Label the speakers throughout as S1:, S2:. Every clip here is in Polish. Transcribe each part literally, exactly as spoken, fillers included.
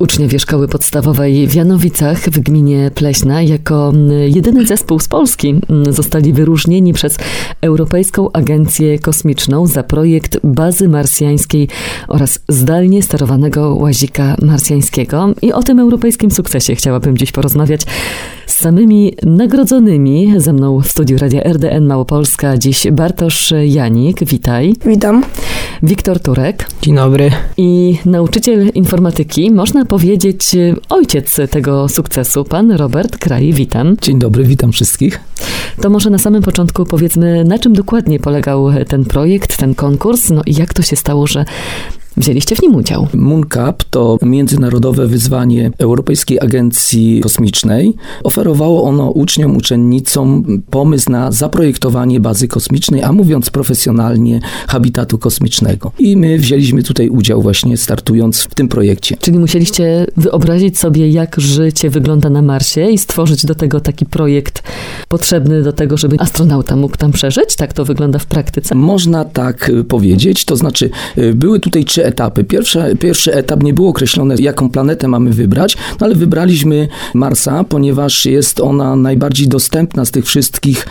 S1: Uczniowie Szkoły Podstawowej w Janowicach w gminie Pleśna jako jedyny zespół z Polski zostali wyróżnieni przez Europejską Agencję Kosmiczną za projekt bazy marsjańskiej oraz zdalnie sterowanego łazika marsjańskiego. I o tym europejskim sukcesie chciałabym dziś porozmawiać z samymi nagrodzonymi. Ze mną w studiu Radia R D N Małopolska dziś Bartosz Janik. Witaj.
S2: Witam.
S1: Wiktor Turek.
S3: Dzień dobry.
S1: I nauczyciel informatyki, można powiedzieć ojciec tego sukcesu, pan Robert Kraj. Witam.
S3: Dzień dobry, witam wszystkich.
S1: To może na samym początku powiedzmy, na czym dokładnie polegał ten projekt, ten konkurs, no i jak to się stało, że wzięliście w nim udział?
S3: MoonCap to międzynarodowe wyzwanie Europejskiej Agencji Kosmicznej. Oferowało ono uczniom, uczennicom pomysł na zaprojektowanie bazy kosmicznej, a mówiąc profesjonalnie, habitatu kosmicznego. I my wzięliśmy tutaj udział właśnie startując w tym projekcie.
S1: Czyli musieliście wyobrazić sobie, jak życie wygląda na Marsie i stworzyć do tego taki projekt potrzebny do tego, żeby astronauta mógł tam przeżyć? Tak to wygląda w praktyce?
S3: Można tak powiedzieć, to znaczy były tutaj trzy etapy. Pierwszy, pierwszy etap nie było określone, jaką planetę mamy wybrać, no ale wybraliśmy Marsa, ponieważ jest ona najbardziej dostępna z tych wszystkich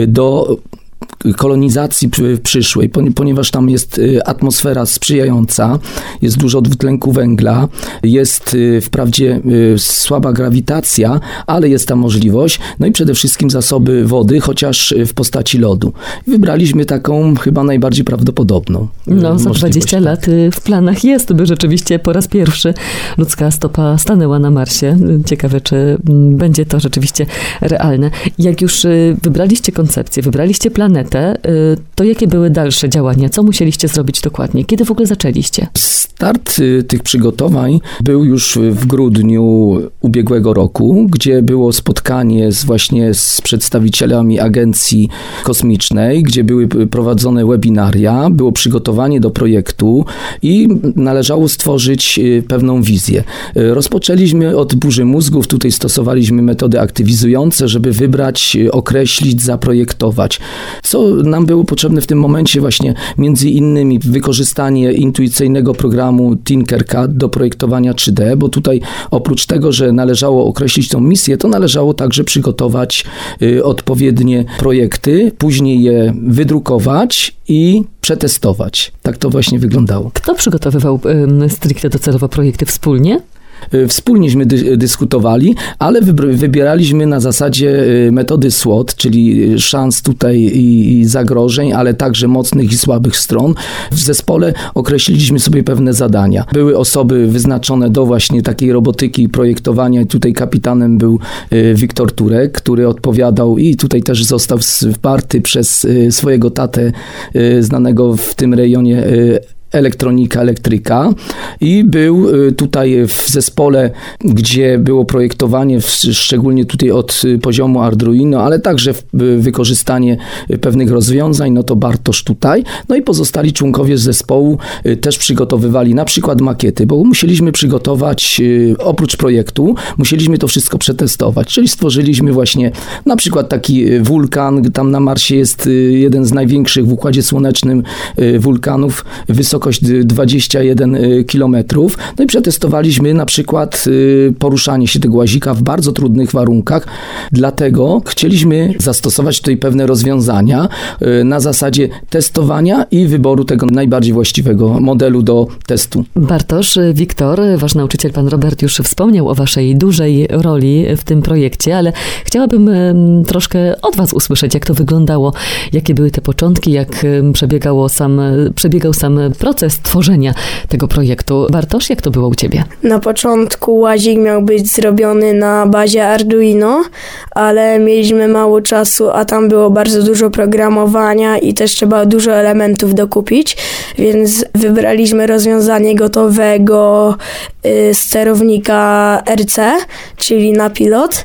S3: do kolonizacji przyszłej, ponieważ tam jest atmosfera sprzyjająca, jest dużo dwutlenku węgla, jest wprawdzie słaba grawitacja, ale jest ta możliwość, no i przede wszystkim zasoby wody, chociaż w postaci lodu. Wybraliśmy taką chyba najbardziej prawdopodobną.
S1: No, za dwadzieścia lat w planach jest, by rzeczywiście po raz pierwszy ludzka stopa stanęła na Marsie. Ciekawe, czy będzie to rzeczywiście realne. Jak już wybraliście koncepcję, wybraliście planetę, to jakie były dalsze działania? Co musieliście zrobić dokładnie? Kiedy w ogóle zaczęliście?
S3: Start tych przygotowań był już w grudniu ubiegłego roku, gdzie było spotkanie z właśnie z przedstawicielami Agencji Kosmicznej, gdzie były prowadzone webinaria, było przygotowanie do projektu i należało stworzyć pewną wizję. Rozpoczęliśmy od burzy mózgów, tutaj stosowaliśmy metody aktywizujące, żeby wybrać, określić, zaprojektować. Co nam było potrzebne w tym momencie? Właśnie między innymi wykorzystanie intuicyjnego programu Tinkercad do projektowania trzy D, bo tutaj oprócz tego, że należało określić tą misję, to należało także przygotować y, odpowiednie projekty, później je wydrukować i przetestować. Tak to właśnie wyglądało.
S1: Kto przygotowywał y, stricte docelowo projekty wspólnie?
S3: Wspólnieśmy dy- dyskutowali, ale wybr- wybieraliśmy na zasadzie metody SWOT, czyli szans tutaj i, i zagrożeń, ale także mocnych i słabych stron. W zespole określiliśmy sobie pewne zadania. Były osoby wyznaczone do właśnie takiej robotyki i projektowania. Tutaj kapitanem był Wiktor Turek, który odpowiadał i tutaj też został wsparty przez swojego tatę znanego w tym rejonie elektronika, elektryka i był tutaj w zespole, gdzie było projektowanie, szczególnie tutaj od poziomu Arduino, ale także wykorzystanie pewnych rozwiązań, no to Bartosz tutaj, no i pozostali członkowie zespołu też przygotowywali na przykład makiety, bo musieliśmy przygotować, oprócz projektu, musieliśmy to wszystko przetestować, czyli stworzyliśmy właśnie na przykład taki wulkan, tam na Marsie jest jeden z największych w Układzie Słonecznym wulkanów, wysokość dwadzieścia jeden kilometrów. No i przetestowaliśmy na przykład poruszanie się tego łazika w bardzo trudnych warunkach. Dlatego chcieliśmy zastosować tutaj pewne rozwiązania na zasadzie testowania i wyboru tego najbardziej właściwego modelu do testu.
S1: Bartosz, Wiktor, wasz nauczyciel, pan Robert, już wspomniał o waszej dużej roli w tym projekcie, ale chciałabym troszkę od was usłyszeć, jak to wyglądało, jakie były te początki, jak przebiegało sam, przebiegał sam proces tworzenia tego projektu. Bartosz, jak to było u ciebie?
S2: Na początku łazik miał być zrobiony na bazie Arduino, ale mieliśmy mało czasu, a tam było bardzo dużo programowania i też trzeba dużo elementów dokupić, więc wybraliśmy rozwiązanie gotowego y, sterownika R C, czyli na pilot.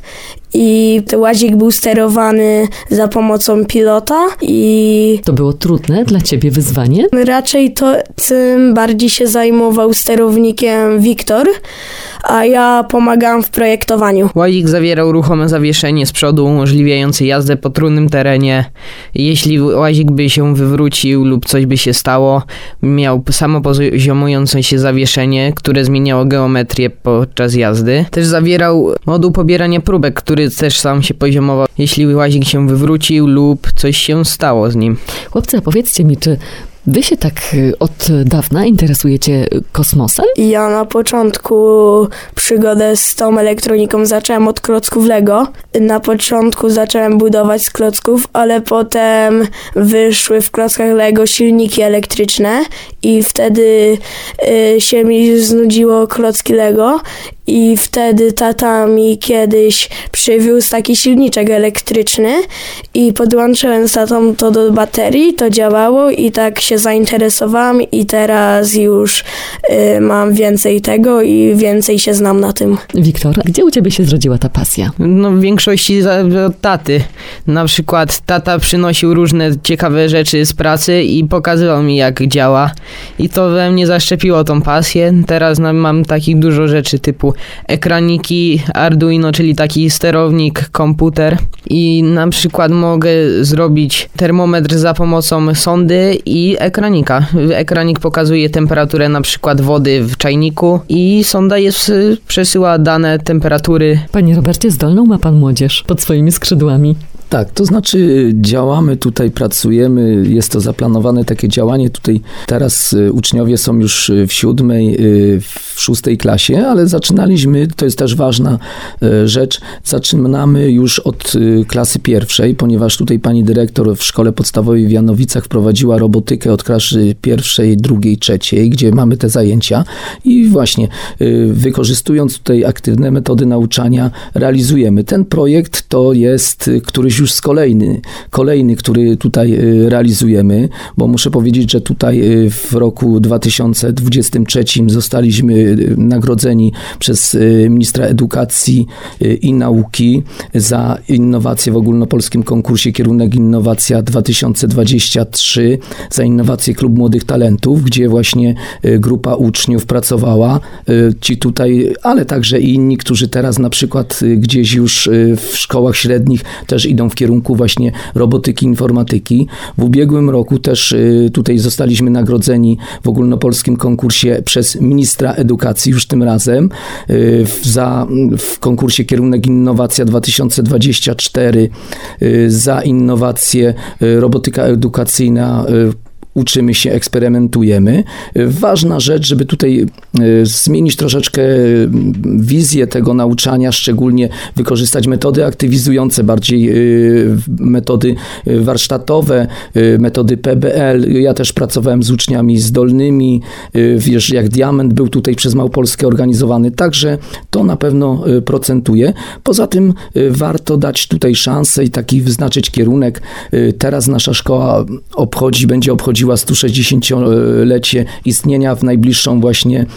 S2: I ten łazik był sterowany za pomocą pilota i...
S1: To było trudne dla ciebie wyzwanie?
S2: Raczej to tym bardziej się zajmował sterownikiem Wiktor, a ja pomagałam w projektowaniu.
S4: Łazik zawierał ruchome zawieszenie z przodu umożliwiające jazdę po trudnym terenie. Jeśli łazik by się wywrócił lub coś by się stało, miał samopoziomujące się zawieszenie, które zmieniało geometrię podczas jazdy. Też zawierał moduł pobierania próbek, który też sam się poziomował, jeśli łazik się wywrócił lub coś się stało z nim.
S1: Chłopcy, a powiedzcie mi, czy wy się tak od dawna interesujecie kosmosem?
S2: Ja na początku przygodę z tą elektroniką zacząłem od klocków Lego. Na początku zacząłem budować z klocków, ale potem wyszły w klockach Lego silniki elektryczne i wtedy y, się mi znudziło klocki Lego i wtedy tata mi kiedyś przywiózł taki silniczek elektryczny i podłączyłem z tatą to do baterii, to działało i tak się zainteresowałam i teraz już y, mam więcej tego i więcej się znam na tym.
S1: Wiktor, gdzie u ciebie się zrodziła ta pasja?
S4: No w większości od taty. Na przykład tata przynosił różne ciekawe rzeczy z pracy i pokazywał mi, jak działa. I to we mnie zaszczepiło tą pasję. Teraz no, mam takich dużo rzeczy typu ekraniki, Arduino, czyli taki sterownik, komputer. I na przykład mogę zrobić termometr za pomocą sondy i ekranika. Ekranik pokazuje temperaturę na przykład wody w czajniku i sonda jest, przesyła dane temperatury.
S1: Panie Robercie, zdolną ma pan młodzież pod swoimi skrzydłami.
S3: Tak, to znaczy działamy tutaj, pracujemy, jest to zaplanowane takie działanie. Tutaj teraz uczniowie są już w siódmej, w szóstej klasie, ale zaczynaliśmy, to jest też ważna rzecz, zaczynamy już od klasy pierwszej, ponieważ tutaj pani dyrektor w szkole podstawowej w Janowicach wprowadziła robotykę od klasy pierwszej, drugiej, trzeciej, gdzie mamy te zajęcia i właśnie wykorzystując tutaj aktywne metody nauczania realizujemy. Ten projekt to jest któryś już z kolejny, kolejny, który tutaj realizujemy, bo muszę powiedzieć, że tutaj w roku dwa tysiące dwudziestym trzecim zostaliśmy nagrodzeni przez ministra edukacji i nauki za innowacje w ogólnopolskim konkursie Kierunek Innowacja dwa tysiące dwadzieścia trzy, za innowację Klub Młodych Talentów, gdzie właśnie grupa uczniów pracowała, ci tutaj, ale także inni, którzy teraz na przykład gdzieś już w szkołach średnich też idą w kierunku właśnie robotyki, informatyki. W ubiegłym roku też tutaj zostaliśmy nagrodzeni w ogólnopolskim konkursie przez ministra edukacji, już tym razem, za, w konkursie Kierunek Innowacja dwa tysiące dwadzieścia cztery za innowację robotyka edukacyjna. Uczymy się, eksperymentujemy. Ważna rzecz, żeby tutaj zmienić troszeczkę wizję tego nauczania, szczególnie wykorzystać metody aktywizujące, bardziej metody warsztatowe, metody P B L. Ja też pracowałem z uczniami zdolnymi, wiesz, jak Diament był tutaj przez Małopolskę organizowany, także to na pewno procentuje. Poza tym warto dać tutaj szansę i taki wyznaczyć kierunek. Teraz nasza szkoła obchodzi, będzie obchodziła sto sześćdziesięciolecie istnienia w najbliższą właśnie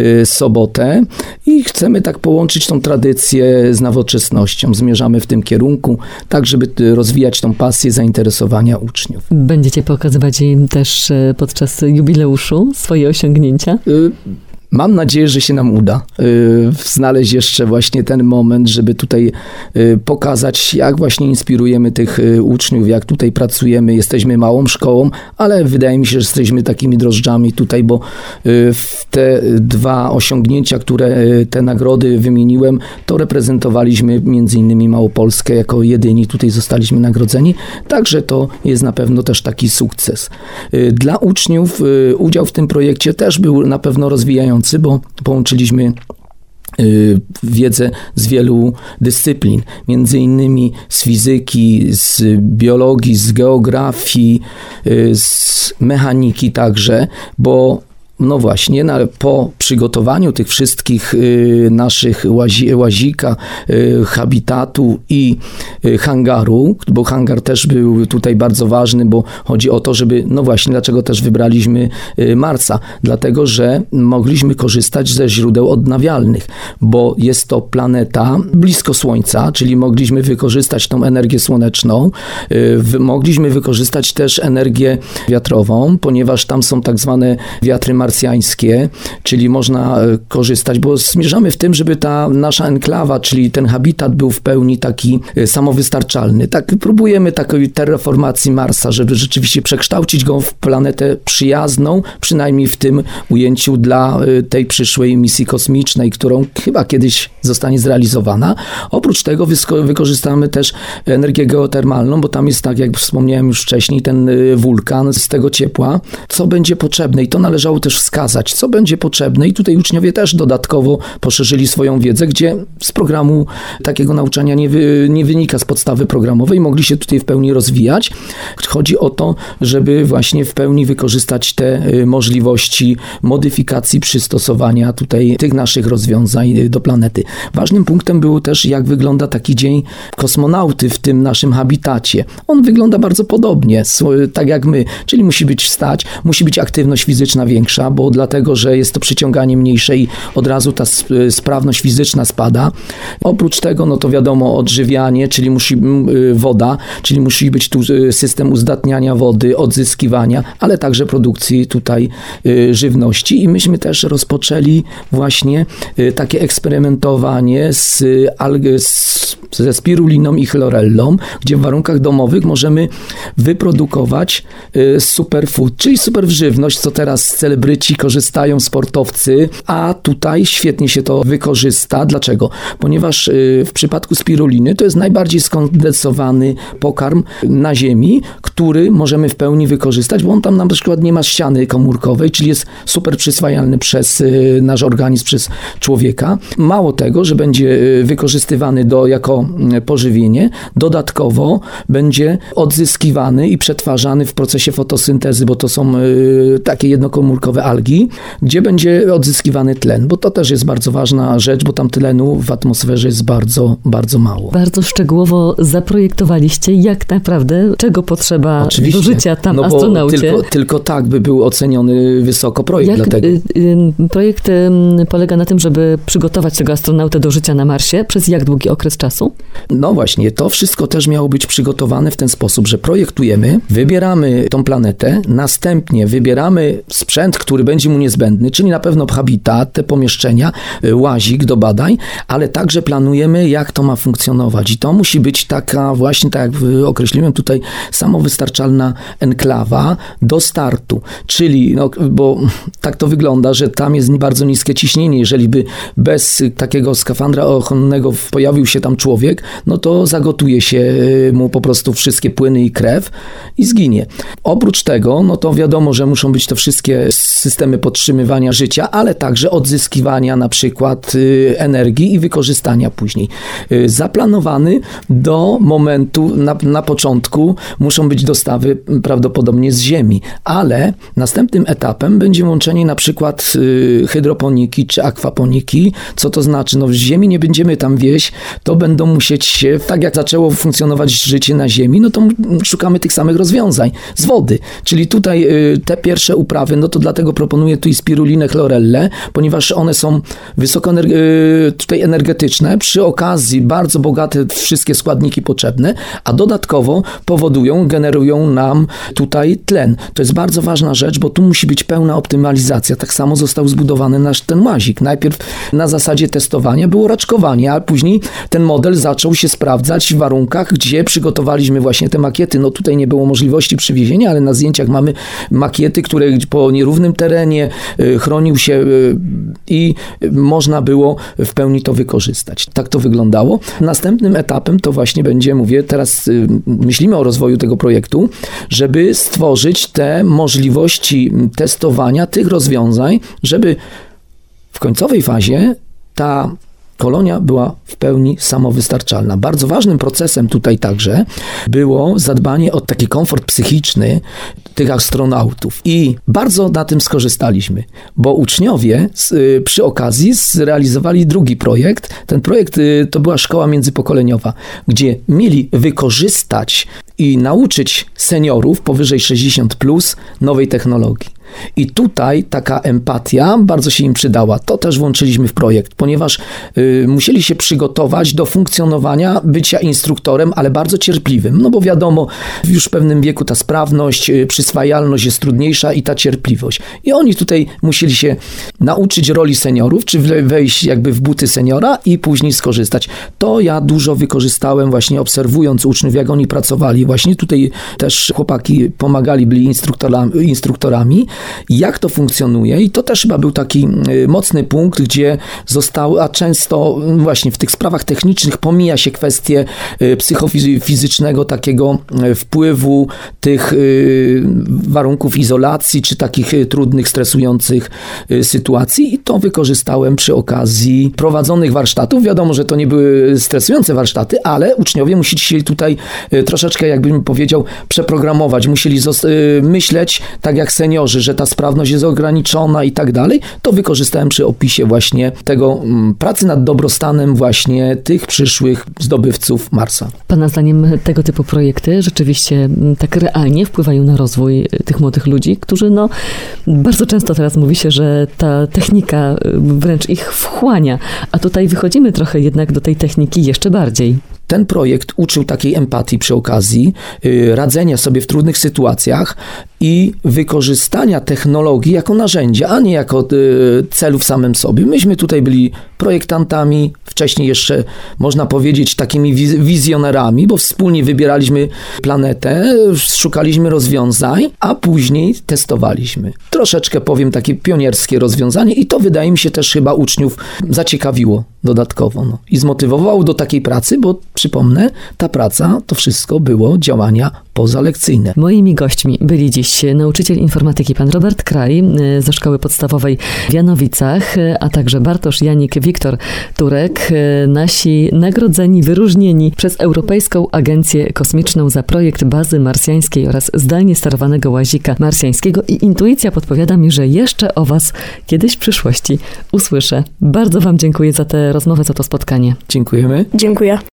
S3: sobotę i chcemy tak połączyć tą tradycję z nowoczesnością. Zmierzamy w tym kierunku, tak żeby rozwijać tą pasję zainteresowania uczniów.
S1: Będziecie pokazywać im też podczas jubileuszu swoje osiągnięcia?
S3: Y- Mam nadzieję, że się nam uda y, znaleźć jeszcze właśnie ten moment, żeby tutaj y, pokazać, jak właśnie inspirujemy tych y, uczniów, jak tutaj pracujemy. Jesteśmy małą szkołą, ale wydaje mi się, że jesteśmy takimi drożdżami tutaj, bo y, w te dwa osiągnięcia, które y, te nagrody wymieniłem, to reprezentowaliśmy między innymi Małopolskę, jako jedyni tutaj zostaliśmy nagrodzeni. Także to jest na pewno też taki sukces. Y, dla uczniów y, udział w tym projekcie też był na pewno rozwijający, bo połączyliśmy wiedzę z wielu dyscyplin, między innymi z fizyki, z biologii, z geografii, z mechaniki także, bo no właśnie, no, po przygotowaniu tych wszystkich y, naszych łazi, łazika, y, habitatu i y, hangaru, bo hangar też był tutaj bardzo ważny, bo chodzi o to, żeby, no właśnie, dlaczego też wybraliśmy y, Marsa? Dlatego, że mogliśmy korzystać ze źródeł odnawialnych, bo jest to planeta blisko Słońca, czyli mogliśmy wykorzystać tą energię słoneczną, y, w, mogliśmy wykorzystać też energię wiatrową, ponieważ tam są tak zwane wiatry marsjańskie, marsjańskie, czyli można korzystać, bo zmierzamy w tym, żeby ta nasza enklawa, czyli ten habitat był w pełni taki samowystarczalny. Tak próbujemy takiej terraformacji Marsa, żeby rzeczywiście przekształcić go w planetę przyjazną, przynajmniej w tym ujęciu dla tej przyszłej misji kosmicznej, którą chyba kiedyś zostanie zrealizowana. Oprócz tego wykorzystamy też energię geotermalną, bo tam jest, tak jak wspomniałem już wcześniej, ten wulkan z tego ciepła. Co będzie potrzebne i to należało też wskazać, co będzie potrzebne i tutaj uczniowie też dodatkowo poszerzyli swoją wiedzę, gdzie z programu takiego nauczania nie, wy, nie wynika z podstawy programowej, mogli się tutaj w pełni rozwijać. Chodzi o to, żeby właśnie w pełni wykorzystać te możliwości modyfikacji, przystosowania tutaj tych naszych rozwiązań do planety. Ważnym punktem było też, jak wygląda taki dzień kosmonauty w tym naszym habitacie. On wygląda bardzo podobnie, tak jak my, czyli musi być wstać, musi być aktywność fizyczna większa, bo dlatego, że jest to przyciąganie mniejsze i od razu ta sprawność fizyczna spada. Oprócz tego, no to wiadomo, odżywianie, czyli musi woda, czyli musi być tu system uzdatniania wody, odzyskiwania, ale także produkcji tutaj żywności i myśmy też rozpoczęli właśnie takie eksperymentowanie z alg- z, ze spiruliną i chlorellą, gdzie w warunkach domowych możemy wyprodukować superfood, czyli superżywność, co teraz celebryci korzystają, sportowcy, a tutaj świetnie się to wykorzysta. Dlaczego? Ponieważ w przypadku spiruliny to jest najbardziej skondensowany pokarm na Ziemi, który możemy w pełni wykorzystać, bo on tam na przykład nie ma ściany komórkowej, czyli jest super przyswajalny przez nasz organizm, przez człowieka. Mało tego, że będzie wykorzystywany do, jako pożywienie, dodatkowo będzie odzyskiwany i przetwarzany w procesie fotosyntezy, bo to są y, takie jednokomórkowe algi, gdzie będzie odzyskiwany tlen, bo to też jest bardzo ważna rzecz, bo tam tlenu w atmosferze jest bardzo, bardzo mało.
S1: Bardzo szczegółowo zaprojektowaliście, jak naprawdę, czego potrzeba
S3: Oczywiście,
S1: do życia tam
S3: no bo
S1: astronaucie.
S3: Tylko, tylko tak by był oceniony wysoko projekt.
S1: Jak
S3: dlatego.
S1: y, y, projekt y, polega na tym, żeby przygotować tego astronautę do życia na Marsie przez jak długi okres czasu?
S3: No właśnie, to wszystko też miało być przygotowane w ten sposób, że projektujemy, wybieramy tą planetę, następnie wybieramy sprzęt, który będzie mu niezbędny, czyli na pewno habitat, te pomieszczenia, łazik do badań, ale także planujemy, jak to ma funkcjonować i to musi być taka właśnie, tak jak określiłem tutaj, samowystarczalna enklawa do startu, czyli, no, bo tak to wygląda, że tam jest bardzo niskie ciśnienie, jeżeli by bez takiego skafandra ochronnego pojawił się tam człowiek, no to zagotuje się mu po prostu wszystkie płyny i krew i zginie. Oprócz tego, no to wiadomo, że muszą być to wszystkie systemy podtrzymywania życia, ale także odzyskiwania na przykład energii i wykorzystania później. Zaplanowany do momentu, na, na początku muszą być dostawy prawdopodobnie z Ziemi, ale następnym etapem będzie łączenie na przykład hydroponiki czy akwaponiki. Co to znaczy? No w Ziemi nie będziemy tam wieść, to będą musieć się, tak jak zaczęło funkcjonować życie na Ziemi, no to szukamy tych samych rozwiązań z wody. Czyli tutaj te pierwsze uprawy, no to dlatego proponuję tu i spirulinę, chlorellę, ponieważ one są wysoko energe- tutaj energetyczne, przy okazji bardzo bogate w wszystkie składniki potrzebne, a dodatkowo powodują, generują nam tutaj tlen. To jest bardzo ważna rzecz, bo tu musi być pełna optymalizacja. Tak samo został zbudowany nasz ten łazik. Najpierw na zasadzie testowania było raczkowanie, a później ten model zaczął się sprawdzać w warunkach, gdzie przygotowaliśmy właśnie te makiety. No tutaj nie było możliwości przywiezienia, ale na zdjęciach mamy makiety, które po nierównym terenie chronił się i można było w pełni to wykorzystać. Tak to wyglądało. Następnym etapem to właśnie będzie, mówię, teraz myślimy o rozwoju tego projektu, żeby stworzyć te możliwości testowania tych rozwiązań, żeby w końcowej fazie ta kolonia była w pełni samowystarczalna. Bardzo ważnym procesem tutaj także było zadbanie o taki komfort psychiczny tych astronautów i bardzo na tym skorzystaliśmy, bo uczniowie z, przy okazji zrealizowali drugi projekt. Ten projekt to była szkoła międzypokoleniowa, gdzie mieli wykorzystać i nauczyć seniorów powyżej sześćdziesiąt plus nowej technologii. I tutaj taka empatia bardzo się im przydała. To też włączyliśmy w projekt, ponieważ y, musieli się przygotować do funkcjonowania, bycia instruktorem, ale bardzo cierpliwym. No bo wiadomo, już w pewnym wieku ta sprawność, y, przyswajalność jest trudniejsza i ta cierpliwość. I oni tutaj musieli się nauczyć roli seniorów, czy wejść jakby w buty seniora i później skorzystać. To ja dużo wykorzystałem właśnie obserwując uczniów, jak oni pracowali. Właśnie tutaj też chłopaki pomagali, byli instruktorami, instruktorami jak to funkcjonuje i to też chyba był taki mocny punkt, gdzie zostały, a często właśnie w tych sprawach technicznych pomija się kwestie psychofizycznego takiego wpływu tych warunków izolacji, czy takich trudnych, stresujących sytuacji i to wykorzystałem przy okazji prowadzonych warsztatów. Wiadomo, że to nie były stresujące warsztaty, ale uczniowie musieli się tutaj troszeczkę, jakbym powiedział, przeprogramować. Musieli myśleć tak jak seniorzy, że ta sprawność jest ograniczona i tak dalej. To wykorzystałem przy opisie właśnie tego m, pracy nad dobrostanem właśnie tych przyszłych zdobywców Marsa.
S1: Pana zdaniem tego typu projekty rzeczywiście tak realnie wpływają na rozwój tych młodych ludzi, którzy no bardzo często teraz mówi się, że ta technika wręcz ich wchłania, a tutaj wychodzimy trochę jednak do tej techniki jeszcze bardziej.
S3: Ten projekt uczył takiej empatii przy okazji, yy, radzenia sobie w trudnych sytuacjach i wykorzystania technologii jako narzędzia, a nie jako yy, celu w samym sobie. Myśmy tutaj byli projektantami, wcześniej jeszcze można powiedzieć takimi wiz- wizjonerami, bo wspólnie wybieraliśmy planetę, szukaliśmy rozwiązań, a później testowaliśmy. Troszeczkę powiem takie pionierskie rozwiązanie i to wydaje mi się też chyba uczniów zaciekawiło dodatkowo no. i zmotywowało do takiej pracy, bo przypomnę, ta praca to wszystko było działania pozalekcyjne.
S1: Moimi gośćmi byli dziś nauczyciel informatyki pan Robert Kraj ze Szkoły Podstawowej w Janowicach, a także Bartosz Janik Wiktor Turek, nasi nagrodzeni, wyróżnieni przez Europejską Agencję Kosmiczną za projekt bazy marsjańskiej oraz zdalnie sterowanego łazika marsjańskiego i intuicja podpowiada mi, że jeszcze o was kiedyś w przyszłości usłyszę. Bardzo wam dziękuję za tę rozmowę, za to spotkanie.
S3: Dziękujemy.
S2: Dziękuję.